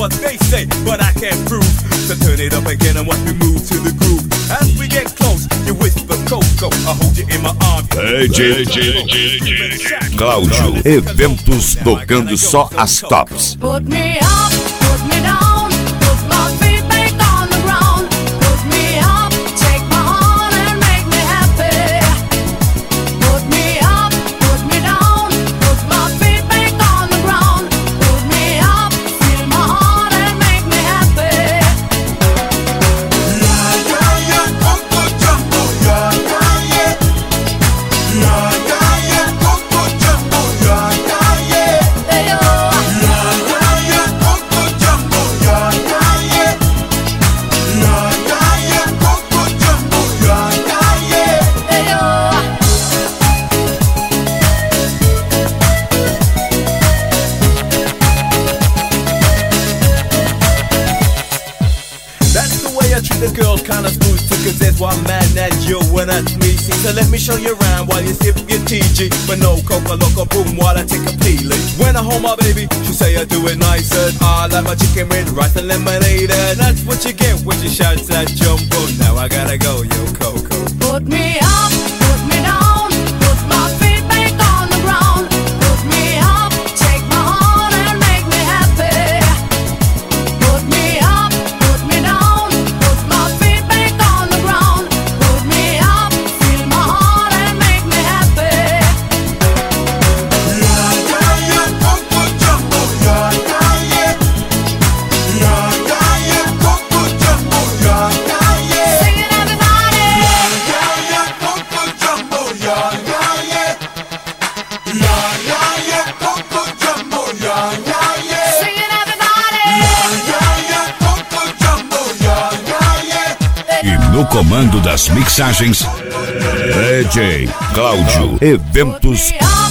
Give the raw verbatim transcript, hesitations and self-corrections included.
what they say, but I can't prove. So turn it up again and watch me move to the groove. As we get close, you whisper Coco, I hold you in my arms. D J, D J, D J Cláudio, eventos tocando só as tops. Put me up, put me down, put my feet back on the ground. Put me up, take my hand and make me happy. Put me up, put me down, put my feet back on the ground. Put me up, feel my heart and make me happy. Yeah, yeah, yeah, Coco Jumbo, yeah, yeah, yeah. Yeah, yeah, yeah, Coco Jumbo, yeah, yeah, yeah. Hey, oh. Yeah, yeah, yeah, Coco Jumbo, yeah, yeah, yeah. Yeah, yeah, yeah, Coco Jumbo, yeah, yeah, yeah. Hey, oh. That's the way I treat the girls, kinda smooth too, cause there's one man that you and that's me. See, so let me show you around while you sip your T G. But no coca loca boom while I take a peeling. When I hold my baby, she say I do it nicer. I like my chicken with rice and lemonade, and that's what you get when you shout that jumbo. Now I gotta go, yo Coco. Put me up, put me down, put my feet back on the ground. Put me up, take my hand and make me happy. Put me up, put me down, put my feet back on the ground. Put me up, feel my heart and make me happy. Yeah, yeah, yeah, Coco Jumbo, yeah, yeah, yeah. Yeah, yeah, yeah, Coco Jumbo, yeah, yeah, yeah. Sing it, everybody. Yeah, yeah, Coco Jumbo, yeah, yeah, yeah. Yeah, yeah, yeah, Coco Jumbo, yeah, yeah, yeah. Sing it, everybody. Yeah, yeah, yeah, Coco Jumbo, yeah, yeah, yeah. E no comando das mixagens, D J Cláudio, eventos Put me up,